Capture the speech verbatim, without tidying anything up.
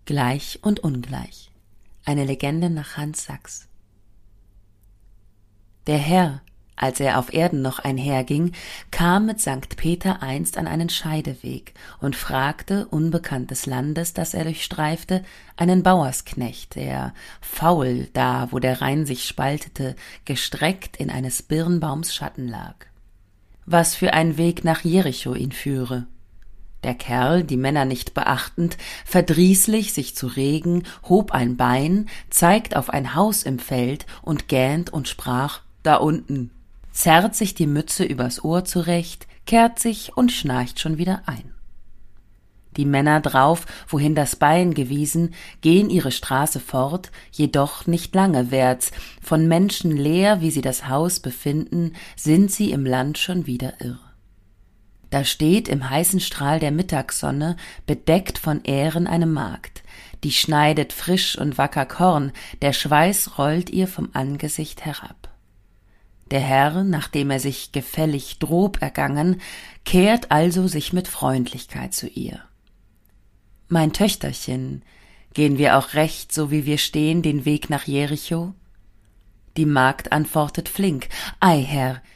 Gleich und ungleich. Eine Legende nach Hans Sachs. Der Herr, als er auf Erden noch einherging, kam mit Sankt Peter einst an einen Scheideweg und fragte unbekanntes Landes, das er durchstreifte, einen Bauersknecht, der faul da, wo der Rhein sich spaltete, gestreckt in eines Birnbaums Schatten lag, was für ein Weg nach Jericho ihn führe. Der Kerl, die Männer nicht beachtend, verdrießlich sich zu regen, hob ein Bein, zeigt auf ein Haus im Feld und gähnt und sprach: »Da unten«, zerrt sich die Mütze übers Ohr zurecht, kehrt sich und schnarcht schon wieder ein. Die Männer drauf, wohin das Bein gewiesen, gehen ihre Straße fort, jedoch nicht lange wärts, von Menschen leer, wie sie das Haus befinden, sind sie im Land schon wieder irr. Da steht im heißen Strahl der Mittagssonne, bedeckt von Ähren, eine Magd, die schneidet frisch und wacker Korn, der Schweiß rollt ihr vom Angesicht herab. Der Herr, nachdem er sich gefällig drob ergangen, kehrt also sich mit Freundlichkeit zu ihr. »Mein Töchterchen, gehen wir auch recht, so wie wir stehen, den Weg nach Jericho?« Die Magd antwortet flink: »Ei, Herr,